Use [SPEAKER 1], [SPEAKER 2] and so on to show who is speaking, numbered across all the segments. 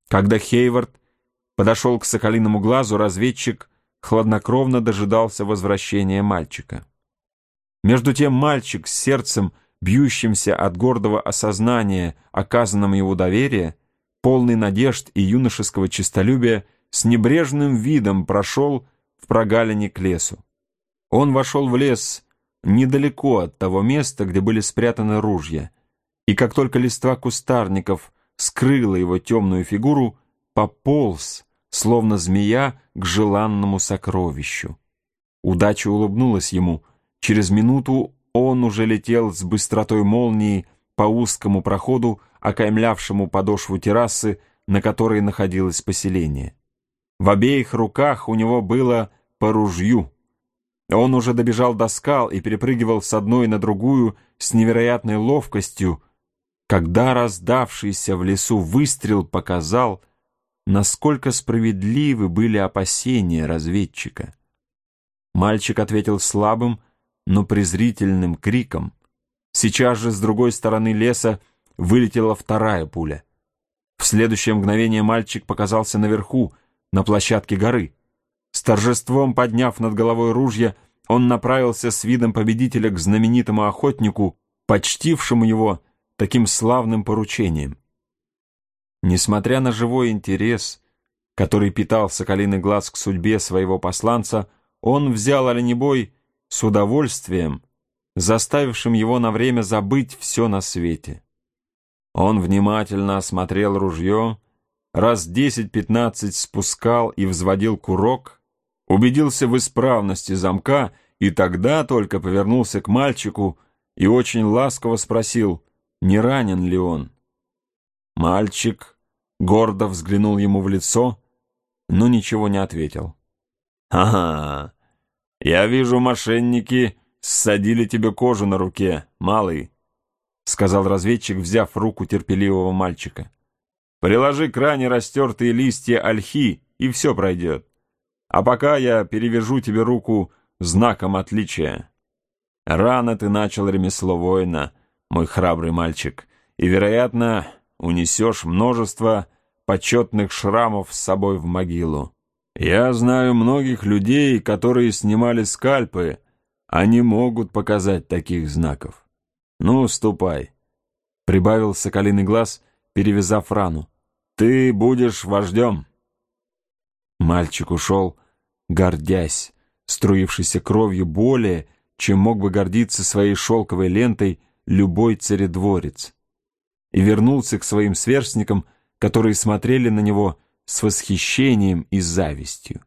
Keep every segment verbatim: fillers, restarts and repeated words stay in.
[SPEAKER 1] Когда Хейвард подошел к Соколиному глазу, разведчик хладнокровно дожидался возвращения мальчика. Между тем мальчик с сердцем, бьющимся от гордого осознания оказанного ему доверия, полный надежд и юношеского честолюбия, с небрежным видом прошел в прогалине к лесу. Он вошел в лес недалеко от того места, где были спрятаны ружья, и как только листва кустарников скрыла его темную фигуру, пополз, словно змея, к желанному сокровищу. Удача улыбнулась ему. Через минуту он уже летел с быстротой молнии по узкому проходу, окаймлявшему подошву террасы, на которой находилось поселение. В обеих руках у него было по ружью. Он уже добежал до скал и перепрыгивал с одной на другую с невероятной ловкостью, когда раздавшийся в лесу выстрел показал, насколько справедливы были опасения разведчика. Мальчик ответил слабым, но презрительным криком. Сейчас же с другой стороны леса вылетела вторая пуля. В следующее мгновение мальчик показался наверху, на площадке горы. С торжеством подняв над головой ружье, он направился с видом победителя к знаменитому охотнику, почтившему его таким славным поручением. Несмотря на живой интерес, который питал Соколиный глаз к судьбе своего посланца, он взял оленебой с удовольствием, заставившим его на время забыть все на свете. Он внимательно осмотрел ружье, раз десять-пятнадцать спускал и взводил курок, убедился в исправности замка и тогда только повернулся к мальчику и очень ласково спросил, не ранен ли он. Мальчик гордо взглянул ему в лицо, но ничего не ответил. «Ага, я вижу, мошенники ссадили тебе кожу на руке, малый», — сказал разведчик, взяв руку терпеливого мальчика. «Приложи к ране растертые листья ольхи, и все пройдет. А пока я перевяжу тебе руку знаком отличия. Рано ты начал ремесло воина, мой храбрый мальчик, и, вероятно, унесешь множество почетных шрамов с собой в могилу. Я знаю многих людей, которые снимали скальпы, а не могут показать таких знаков. Ну, ступай», — прибавил Соколиный глаз, перевязав рану. «Ты будешь вождем». Мальчик ушел, гордясь, струившейся кровью более, чем мог бы гордиться своей шелковой лентой любой царедворец, и вернулся к своим сверстникам, которые смотрели на него с восхищением и завистью.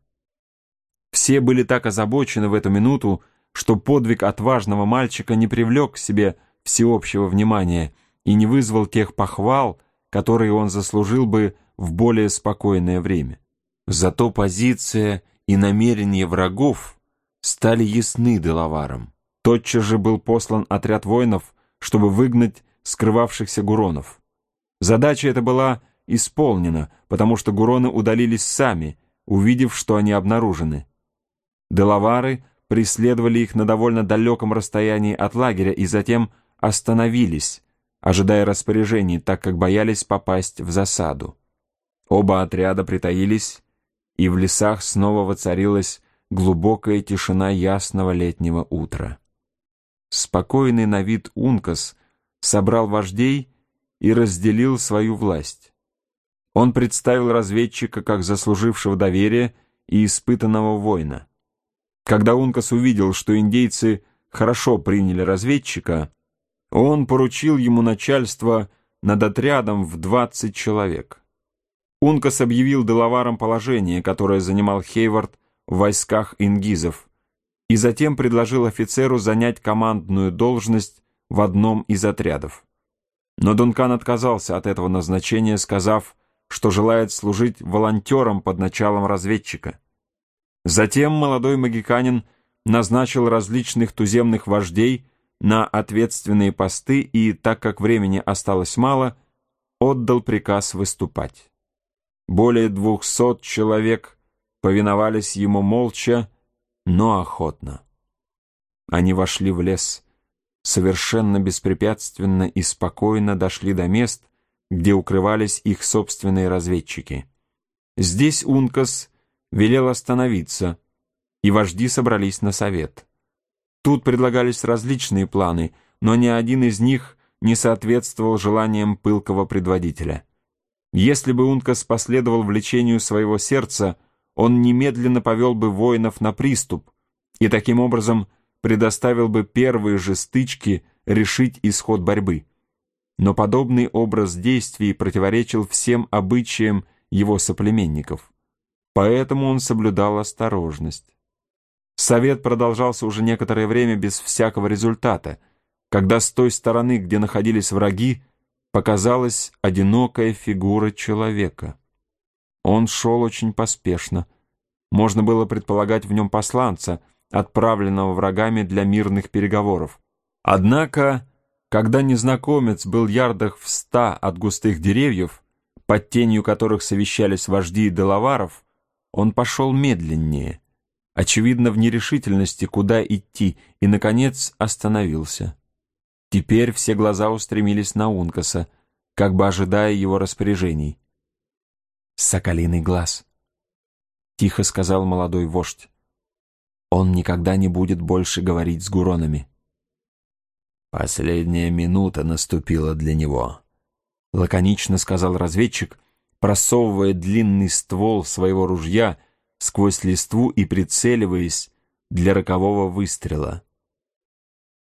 [SPEAKER 1] Все были так озабочены в эту минуту, что подвиг отважного мальчика не привлек к себе всеобщего внимания и не вызвал тех похвал, которые он заслужил бы в более спокойное время. Зато позиция и намерения врагов стали ясны Делаваром. Тотчас же был послан отряд воинов, чтобы выгнать скрывавшихся гуронов. Задача эта была исполнена, потому что гуроны удалились сами, увидев, что они обнаружены. Делавары преследовали их на довольно далеком расстоянии от лагеря и затем остановились, ожидая распоряжений, так как боялись попасть в засаду. Оба отряда притаились, и в лесах снова воцарилась глубокая тишина ясного летнего утра. Спокойный на вид Ункас собрал вождей и разделил свою власть. Он представил разведчика как заслужившего доверия и испытанного воина. Когда Ункас увидел, что индейцы хорошо приняли разведчика, он поручил ему начальство над отрядом в двадцать человек. Ункас объявил Делаварам положение, которое занимал Хейвард в войсках ингизов, и затем предложил офицеру занять командную должность в одном из отрядов. Но Дункан отказался от этого назначения, сказав, что желает служить волонтером под началом разведчика. Затем молодой магиканин назначил различных туземных вождей на ответственные посты и, так как времени осталось мало, отдал приказ выступать. Более двухсот человек повиновались ему молча, но охотно. Они вошли в лес, совершенно беспрепятственно и спокойно дошли до мест, где укрывались их собственные разведчики. Здесь Ункас велел остановиться, и вожди собрались на совет. Тут предлагались различные планы, но ни один из них не соответствовал желаниям пылкого предводителя. Если бы Ункас последовал влечению своего сердца, он немедленно повел бы воинов на приступ и таким образом предоставил бы первые же стычки решить исход борьбы. Но подобный образ действий противоречил всем обычаям его соплеменников, поэтому он соблюдал осторожность. Совет продолжался уже некоторое время без всякого результата, когда с той стороны, где находились враги, показалась одинокая фигура человека. Он шел очень поспешно. Можно было предполагать в нем посланца, отправленного врагами для мирных переговоров. Однако, когда незнакомец был ярдах в ста от густых деревьев, под тенью которых совещались вожди делаваров, он пошел медленнее, очевидно, в нерешительности, куда идти, и, наконец, остановился. Теперь все глаза устремились на Ункаса, как бы ожидая его распоряжений. «Соколиный глаз», — тихо сказал молодой вождь. «Он никогда не будет больше говорить с гуронами».
[SPEAKER 2] «Последняя минута наступила для него»,
[SPEAKER 1] — лаконично сказал разведчик, просовывая длинный ствол своего ружья сквозь листву и прицеливаясь для рокового выстрела.